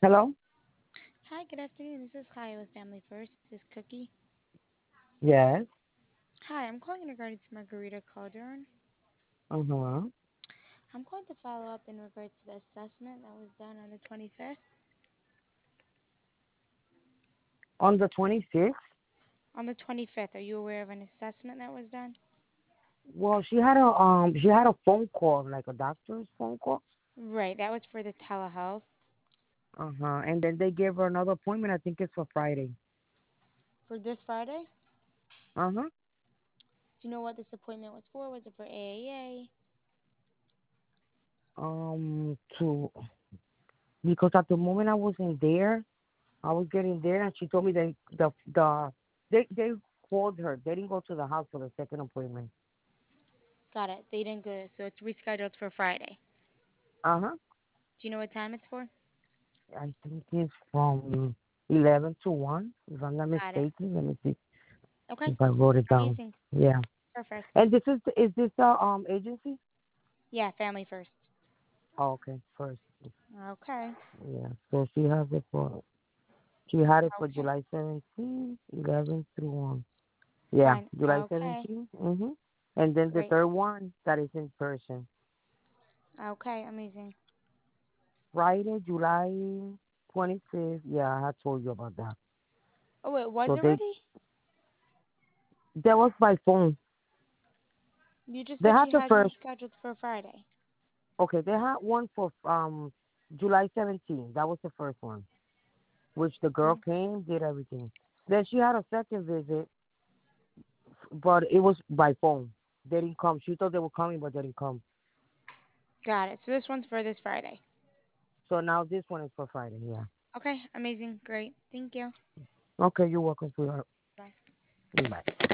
Hello? Hi, good afternoon. This is Kaya with Family First. This is Cookie. Yes. Hi, I'm calling in regards to Margarita Calderon. Uh-huh. I'm calling to follow up in regards to the assessment that was done on the 25th. On the 26th? On the 25th, are you aware of an assessment that was done? Well, she had a phone call, like a doctor's phone call. Right, that was for the telehealth. Uh-huh. And then they gave her another appointment. I think it's for Friday. For this Friday? Uh-huh. Do you know what this appointment was for? Was it for AAA? To because at the moment I wasn't there, I was getting there, and she told me that they called her. They didn't go to the house for the second appointment. Got it. They didn't go, so it's rescheduled for Friday. Uh-huh. Do you know what time it's for? I think it's from 11 to 1, if I'm not Got it. mistaken. Let me see Okay, if I wrote it down. amazing. Yeah. Perfect. And is this the agency? Yeah, Family First. Oh, okay, first. Okay. Yeah. So she had it for Okay. July 17th, 11 through 1. Yeah, Fine. July Okay. 17th. Mhm. And then the Great. third one that is in person, Okay, amazing. Friday, July 25th. Yeah, I had told you about that. Oh, it was So already? that was by phone. You just They said had she the had one first. scheduled for Friday. Okay, they had one for July 17th. That was the first one, which the girl Mm, came, did everything. Then she had a second visit, but it was by phone. They didn't come. She thought they were coming, but they didn't come. got it. So this one's for this Friday. So now this one is for Friday. Yeah. Okay, amazing. Great. Thank you. Okay, you're welcome, sweetheart. Bye. Bye.